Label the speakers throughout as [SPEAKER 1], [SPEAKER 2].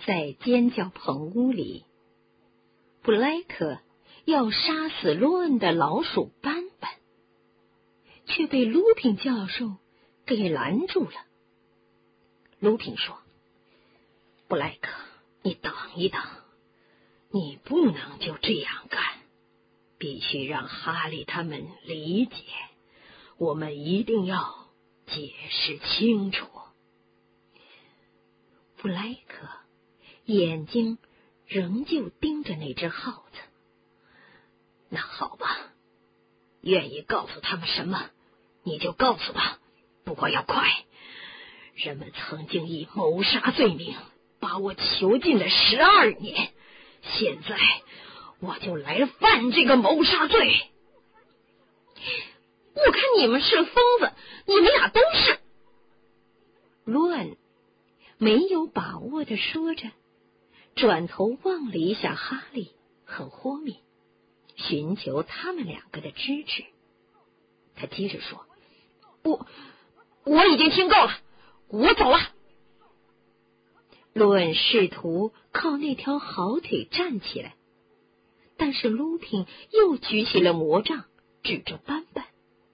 [SPEAKER 1] 在尖叫棚屋里，布莱克要杀死罗恩的老鼠斑斑，却被卢平教授给拦住了。卢平说：布莱克，你等一等，你不能就这样干，必须让哈利他们理解，我们一定要解释清楚。布莱克眼睛仍旧盯着那只耗子。那好吧，愿意告诉他们什么你就告诉吧，不过要快。人们曾经以谋杀罪名把我囚禁了12年，现在我就来犯这个谋杀罪。
[SPEAKER 2] 我看你们是疯子，你们俩都是。
[SPEAKER 1] 罗恩没有把握地说着，转头望了一下哈利和霍敏，寻求他们两个的支持。他接着说：
[SPEAKER 2] 我已经听够了，我走了。
[SPEAKER 1] 罗恩试图靠那条好腿站起来，但是卢平又举起了魔杖，指着斑斑。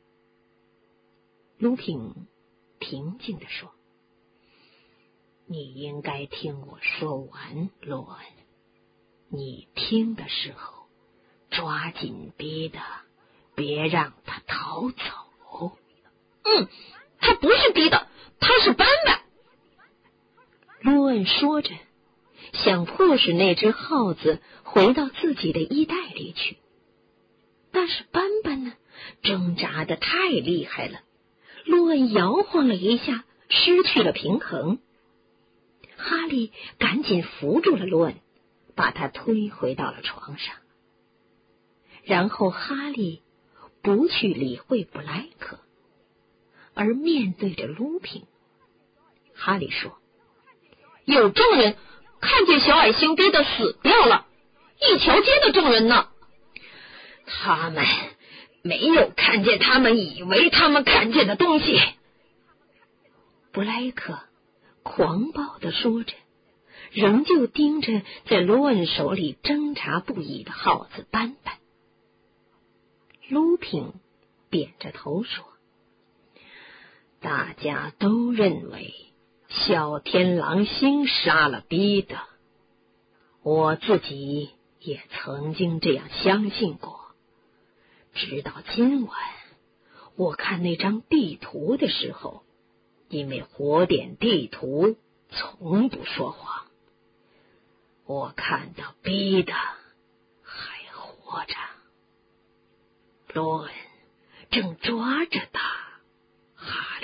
[SPEAKER 1] 卢平平静地说：你应该听我说完，罗恩。你听的时候抓紧逼他，别让他逃走。
[SPEAKER 2] 他不是逼的，他是斑斑。
[SPEAKER 1] 罗恩说着，想迫使那只耗子回到自己的衣袋里去，但是斑斑呢，挣扎得太厉害了。罗恩摇晃了一下，失去了平衡。哈利赶紧扶住了罗恩，把他推回到了床上。然后哈利不去理会布莱克，而面对着卢平。哈利说：
[SPEAKER 2] 有证人看见小矮星逼得死掉了，一条街的证人呢。
[SPEAKER 1] 他们没有看见他们以为他们看见的东西。布莱克狂暴地说着，仍旧盯着在罗恩手里挣扎不已的耗子斑斑。卢平扁着头说：大家都认为小天狼星杀了彼得，我自己也曾经这样相信过。直到今晚，我看那张地图的时候，因为火点地图从不说谎，我看到彼得还活着，罗恩正抓着他。哈利。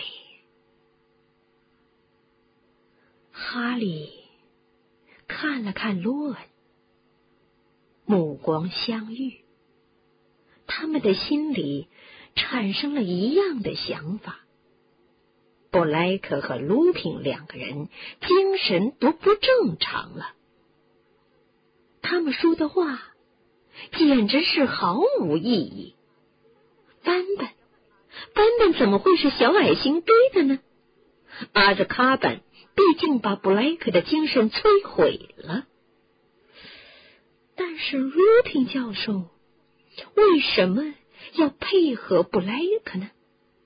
[SPEAKER 1] 哈利看了看罗恩，目光相遇，他们的心里产生了一样的想法。布莱克和卢平两个人精神都不正常了，他们说的话简直是毫无意义。斑斑怎么会是小矮星逼的呢？阿兹卡班毕竟把布莱克的精神摧毁了。但是卢平教授为什么要配合布莱克呢？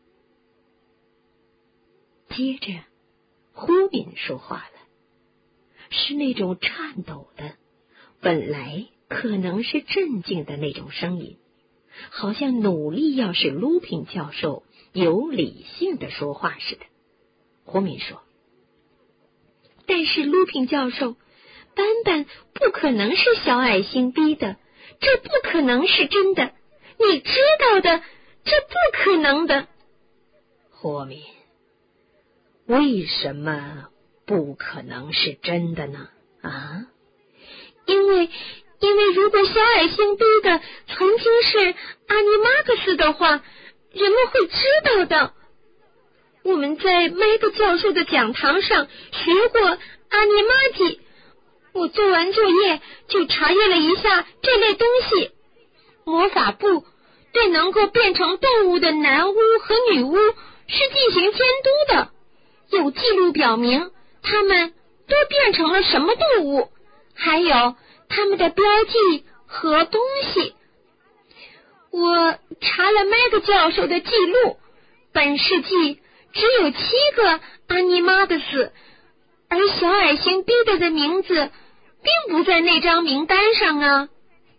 [SPEAKER 1] 接着霍敏说话了，是那种颤抖的，本来可能是镇静的那种声音，好像努力要使卢平教授有理性的说话似的。霍敏说：但是卢平教授，斑斑不可能是小矮星逼的，这不可能是真的，你知道的，这不可能的。霍敏，为什么不可能是真的呢？因为如果小矮星逼的曾经是阿尼玛克斯的话，人们会知道的。我们在麦克教授的讲堂上学过阿尼玛体，我做完作业就查阅了一下这类东西。魔法部对能够变成动物的男巫和女巫是进行监督的，有记录表明他们
[SPEAKER 2] 都变成了什么动物，还有它们的标记和东西。我查了麦克教授的记录，本世纪只有7个阿尼玛的斯，而小矮星彼得的名字并不在那张名单上啊。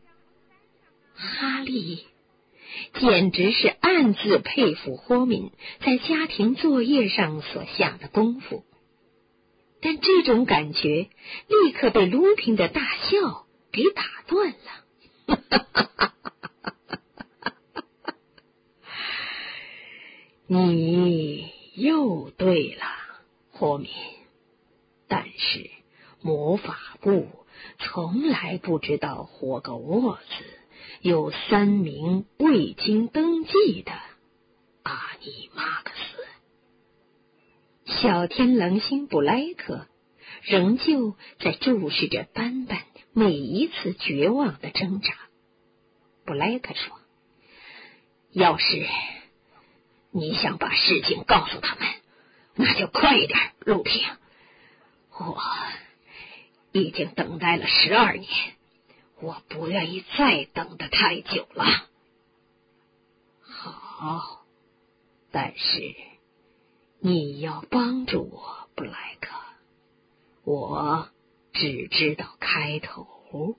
[SPEAKER 1] 哈利简直是暗自佩服霍敏在家庭作业上所下的功夫，但这种感觉立刻被鲁平的大笑给打断了。你又对了，霍敏，但是魔法部从来不知道霍格沃兹有3名未经登记的阿尼玛克斯。小天狼星布莱克仍旧在注视着斑斑每一次绝望的挣扎。布莱克说，要是你想把事情告诉他们，那就快一点，鲁平。我已经等待了12年，我不愿意再等得太久了。好，但是你要帮助我，布莱克。我只知道开头。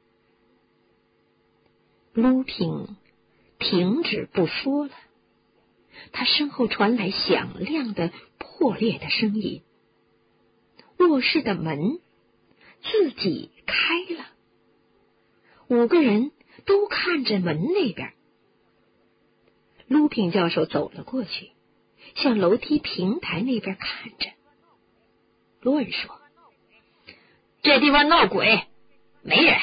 [SPEAKER 1] 鲁平停止不说了，他身后传来响亮的破裂的声音，卧室的门自己开了，5个人都看着门那边。鲁平教授走了过去，向楼梯平台那边看着。罗恩说，
[SPEAKER 2] 这地方闹鬼，没人。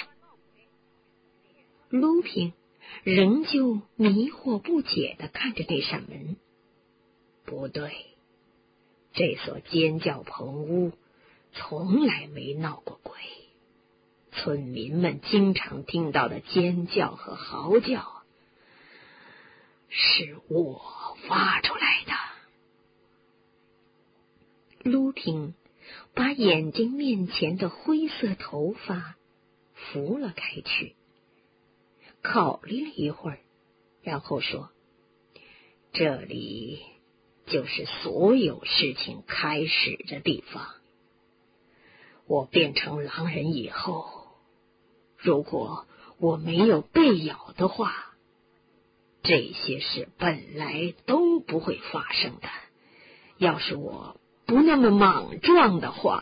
[SPEAKER 1] 鲁平仍旧迷惑不解地看着那扇门。不对，这所尖叫棚屋从来没闹过鬼，村民们经常听到的尖叫和嚎叫是我发出来的。鲁平把眼睛面前的灰色头发拂了开去，考虑了一会儿，然后说，这里就是所有事情开始的地方。我变成狼人以后，如果我没有被咬的话，这些事本来都不会发生的。要是我不那么莽撞的话，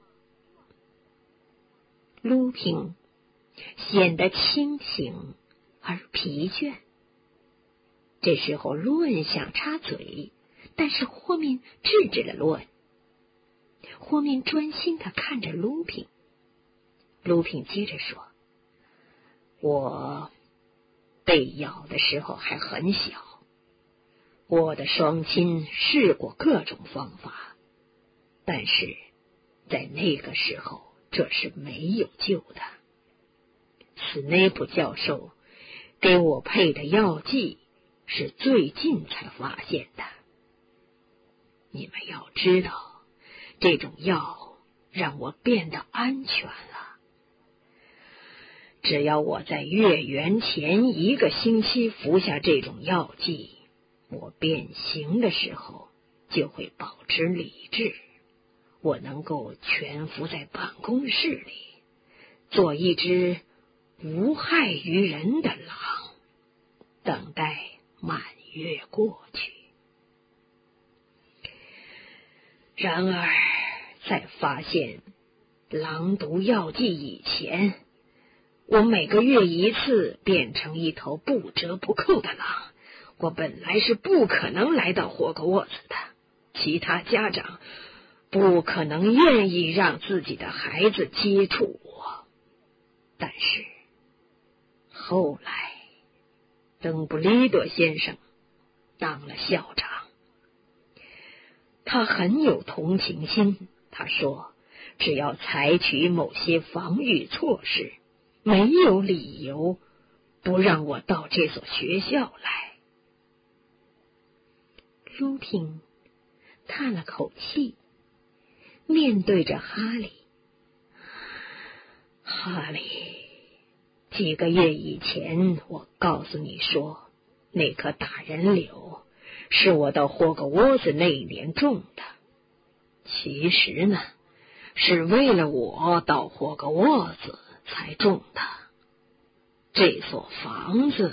[SPEAKER 1] 鲁平显得清醒而疲倦。这时候罗恩想插嘴，但是霍敏制止了罗恩。霍敏专心地看着鲁平。鲁平接着说，我被咬的时候还很小，我的双亲试过各种方法，但是在那个时候这是没有救的。斯内普教授给我配的药剂是最近才发现的。你们要知道，这种药让我变得安全了。只要我在月圆前1个星期服下这种药剂，我变形的时候就会保持理智，我能够蜷伏在办公室里，做一只无害于人的狼，等待满月过去。然而在发现狼毒药剂以前，我每个月1次变成一头不折不扣的狼。我本来是不可能来到霍格沃兹的，其他家长不可能愿意让自己的孩子接触我。但是后来邓布利多先生当了校长，他很有同情心。他说，只要采取某些防御措施，没有理由不让我到这所学校来。鲁平叹了口气， 面对着哈利。哈利，几个月以前我告诉你说，那棵大人柳是我到霍格沃兹那一年种的。其实呢，是为了我到霍格沃兹才种的。这所房子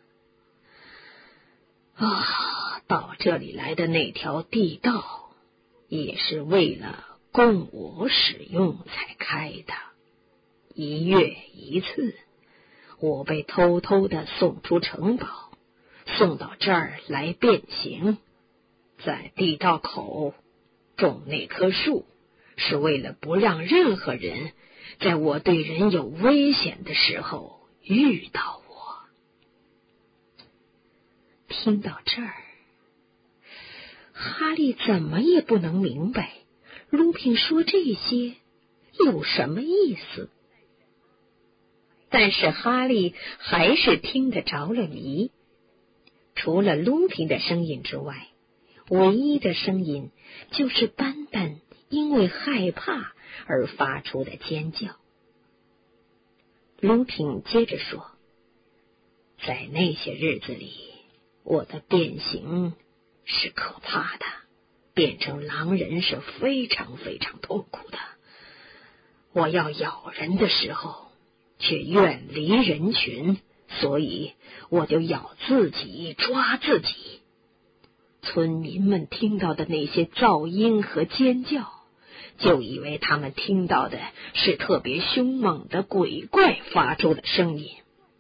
[SPEAKER 1] 到这里来的那条地道，也是为了供我使用才开的。1月1次，我被偷偷的送出城堡，送到这儿来变形。在地道口种那棵树，是为了不让任何人在我对人有危险的时候遇到我。听到这儿，哈利怎么也不能明白鲁平说这些有什么意思。但是哈利还是听得着了迷。除了鲁平的声音之外，唯一的声音就是斑斑因为害怕而发出的尖叫。鲁平接着说，在那些日子里，我的变形是可怕的，变成狼人是非常非常痛苦的。我要咬人的时候却远离人群，所以我就咬自己，抓自己。村民们听到的那些噪音和尖叫，就以为他们听到的是特别凶猛的鬼怪发出的声音。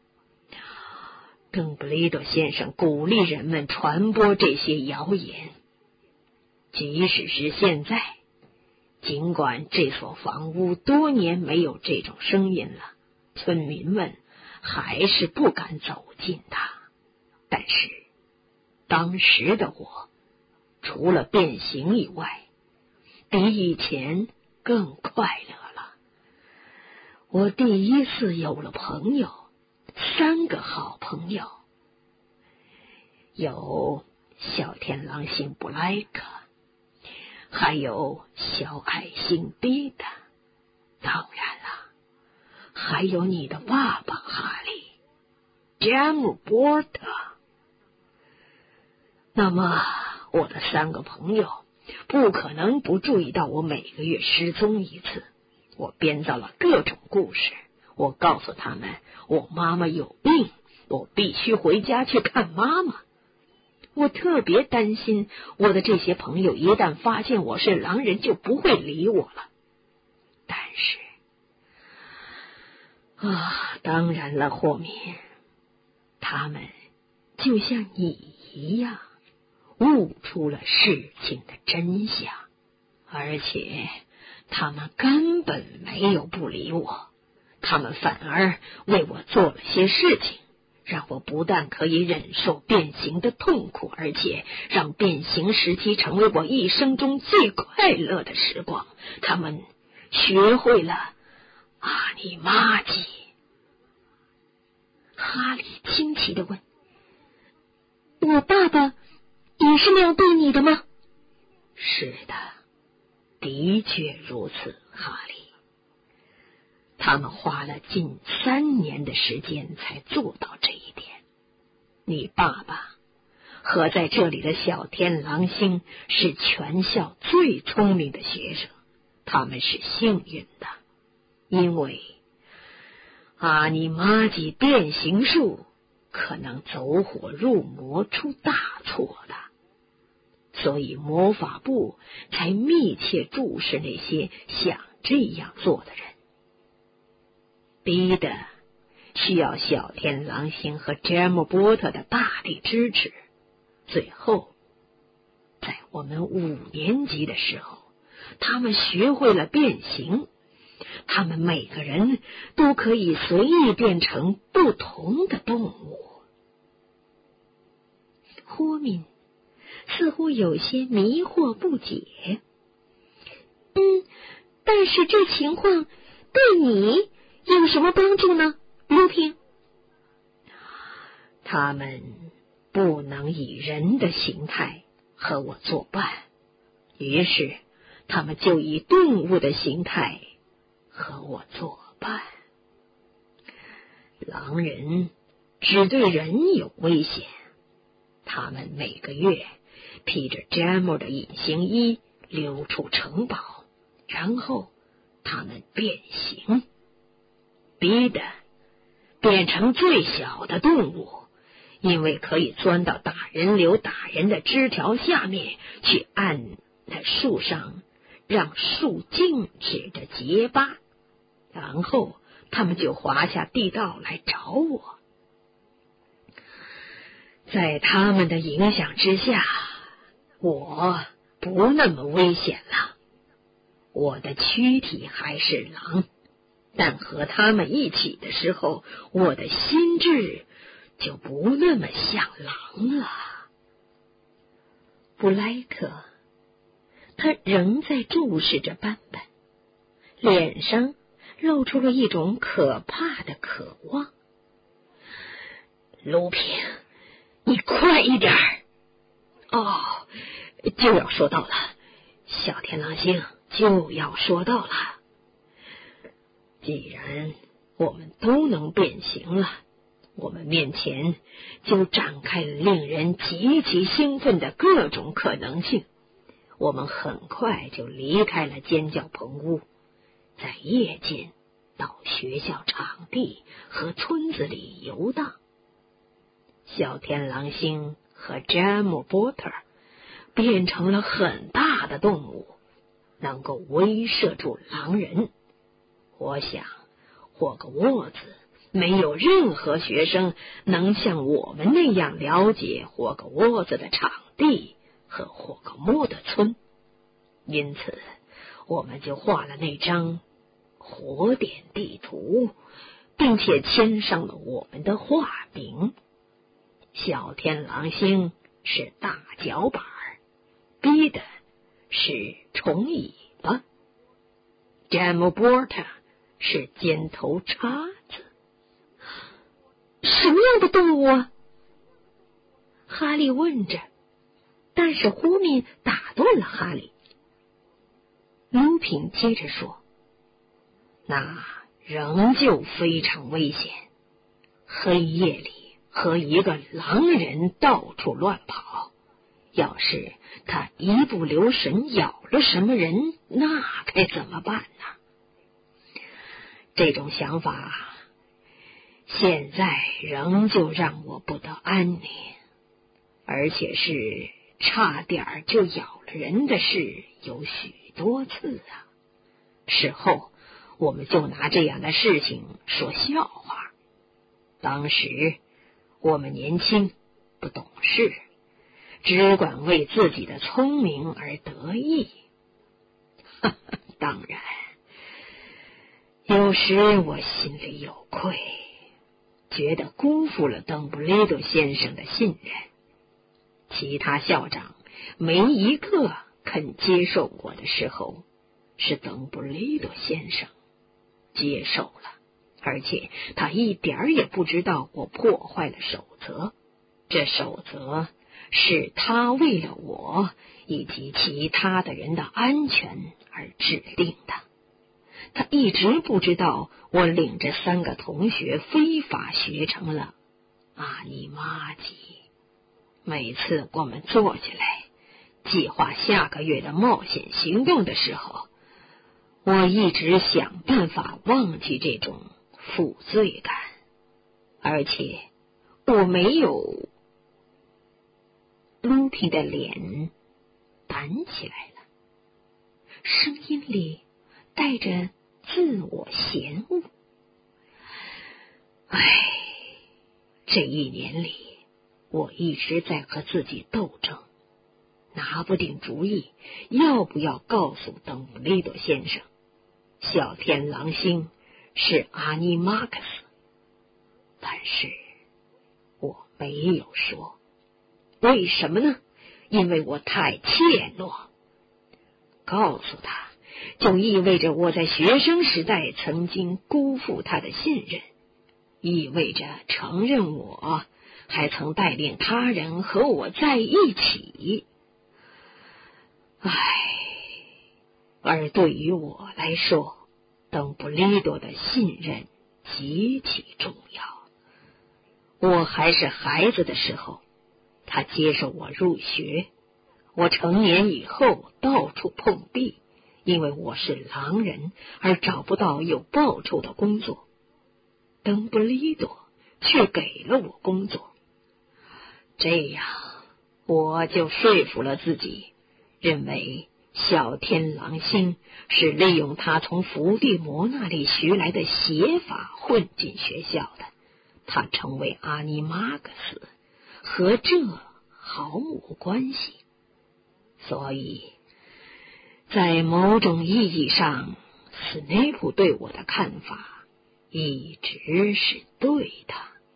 [SPEAKER 1] 邓布利多先生鼓励人们传播这些谣言。即使是现在，尽管这所房屋多年没有这种声音了，村民们还是不敢走近它。但是当时的我，除了变形以外，比以前更快乐了。我第一次有了朋友，3个好朋友，有小天狼星布莱克，还有小矮星彼得，当然了，还有你的爸爸哈利，詹姆波特。那么我的3个朋友不可能不注意到我每个月失踪一次。我编造了各种故事，我告诉他们我妈妈有病，我必须回家去看妈妈。我特别担心我的这些朋友一旦发现我是狼人就不会理我了。但是当然了，霍敏，他们就像你一样悟出了事情的真相，而且他们根本没有不理我，他们反而为我做了些事情，让我不但可以忍受变形的痛苦，而且让变形时期成为我一生中最快乐的时光。他们学会了阿尼玛吉。哈利惊奇地问，
[SPEAKER 2] 我爸爸也是那样对你的吗？
[SPEAKER 1] 是的，的确如此，哈利。他们花了近3年的时间才做到这一点。你爸爸和在这里的小天狼星是全校最聪明的学生，他们是幸运的，因为阿尼玛吉变形术可能走火入魔出大错的，所以魔法部才密切注视那些想这样做的人。逼的需要小天狼星和詹姆波特的大力支持。最后在我们5年级的时候，他们学会了变形，他们每个人都可以随意变成不同的动物。霍敏似乎有些迷惑不解。
[SPEAKER 2] 但是这情况对你有什么帮助呢，鲁平？
[SPEAKER 1] 他们不能以人的形态和我作伴，于是他们就以动物的形态和我作伴。狼人只对人有危险，他们每个月披着詹姆的隐形衣溜出城堡，然后他们变形，逼得变成最小的动物，因为可以钻到打人流打人的枝条下面去按在树上，让树静止着结疤，然后他们就滑下地道来找我。在他们的影响之下，我不那么危险了。我的躯体还是狼，但和他们一起的时候，我的心智就不那么像狼了。布莱克，他仍在注视着斑斑，脸上露出了一种可怕的渴望。卢平，你快一点儿！哦，就要说到了，小天狼星就要说到了。既然我们都能变形了，我们面前就展开了令人极其兴奋的各种可能性。我们很快就离开了尖叫棚屋，在夜间到学校场地和村子里游荡。小天狼星和詹姆波特变成了很大的动物，能够威慑住狼人。我想霍格沃兹没有任何学生能像我们那样了解霍格沃兹的场地和霍格莫的村，因此我们就画了那张火点地图，并且签上了我们的画名。小天狼星是大脚板，逼的是虫尾巴，詹姆波特是尖头叉子。
[SPEAKER 2] 什么样的动物啊？
[SPEAKER 1] 哈利问着，但是呼敏打断了哈利。卢平接着说，那仍旧非常危险，黑夜里和一个狼人到处乱跑，要是他一不留神咬了什么人，那该怎么办呢？这种想法现在仍旧让我不得安宁，而且是差点就咬了人的事有许多次啊。事后我们就拿这样的事情说笑话。当时我们年轻不懂事，只管为自己的聪明而得意。当然，有时我心里有愧，觉得辜负了邓布利多先生的信任。其他校长没一个肯接受我的时候，是邓布利多先生接受了，而且他一点也不知道我破坏了守则。这守则是他为了我以及其他的人的安全而制定的。他一直不知道我领着3个同学非法学成了阿尼玛吉。每次我们坐起来计划下个月的冒险行动的时候，我一直想办法忘记这种负罪感，而且我没有。卢平的脸板起来了，声音里带着自我嫌恶。这1年里，我一直在和自己斗争，拿不定主意要不要告诉邓布利多先生，小天狼星是阿尼玛克斯，但是我没有说。为什么呢？因为我太怯懦。告诉他，就意味着我在学生时代曾经辜负他的信任，意味着承认我还曾带领他人和我在一起。 而对于我来说，邓布利多的信任极其重要。我还是孩子的时候，他接受我入学；我成年以后到处碰壁，因为我是狼人而找不到有报酬的工作。邓布利多却给了我工作，这样我就说服了自己，认为小天狼星是利用他从伏地魔那里学来的邪法混进学校的。他成为阿尼玛克斯，和这毫无关系。所以在某种意义上，斯内普对我的看法一直是对的。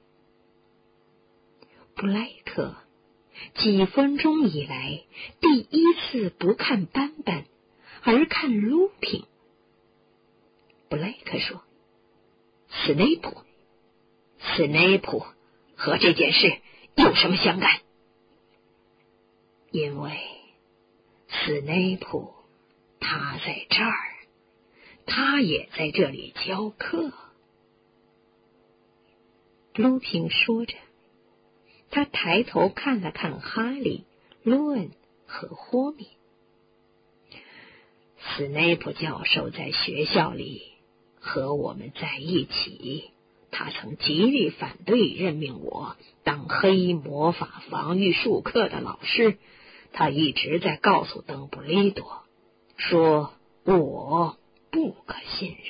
[SPEAKER 1] 布莱克几分钟以来第一次不看斑斑，而看卢平。布莱克说：“斯内普和这件事有什么相干？因为斯内普他在这儿，他也在这里教课。”卢平说着，他抬头看了看哈利、罗恩和霍米。斯内普教授在学校里和我们在一起，他曾极力反对任命我当黑魔法防御术课的老师。他一直在告诉邓布利多说我不可信任。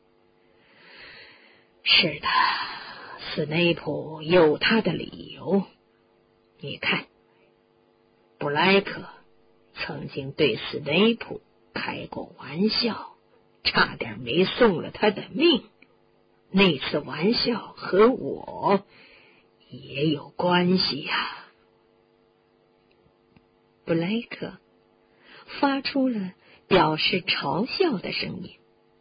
[SPEAKER 1] 是的，斯内普有他的理由。你看，布莱克曾经对斯内普开过玩笑，差点没送了他的命。那次玩笑和我也有关系呀。布莱克发出了表示嘲笑的声音。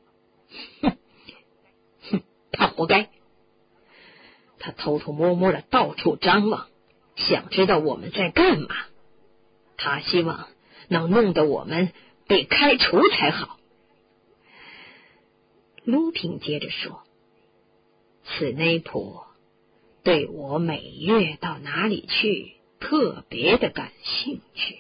[SPEAKER 1] 他活该。他偷偷摸摸的到处张望，想知道我们在干嘛。他希望能弄得我们被开除才好。卢平接着说：“斯内普对我每月到哪里去特别的感兴趣。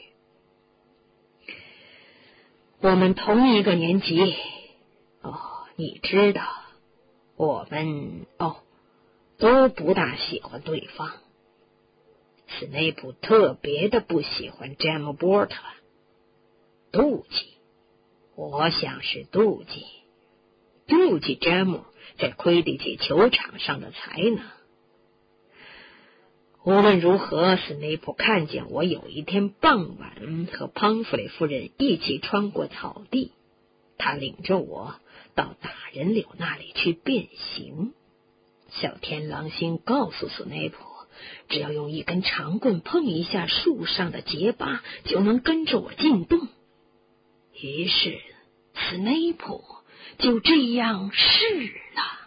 [SPEAKER 1] 我们同一个年级，你知道，我们都不大喜欢对方。斯内普特别的不喜欢詹姆波特，妒忌，我想是妒忌詹姆在魁地奇球场上的才能。无论如何，斯内普看见我有一天傍晚和庞弗雷夫人一起穿过草地，他领着我到大人柳那里去变形。小天狼星告诉斯内普，只要用一根长棍碰一下树上的结疤，就能跟着我进洞。于是斯内普就这样试了。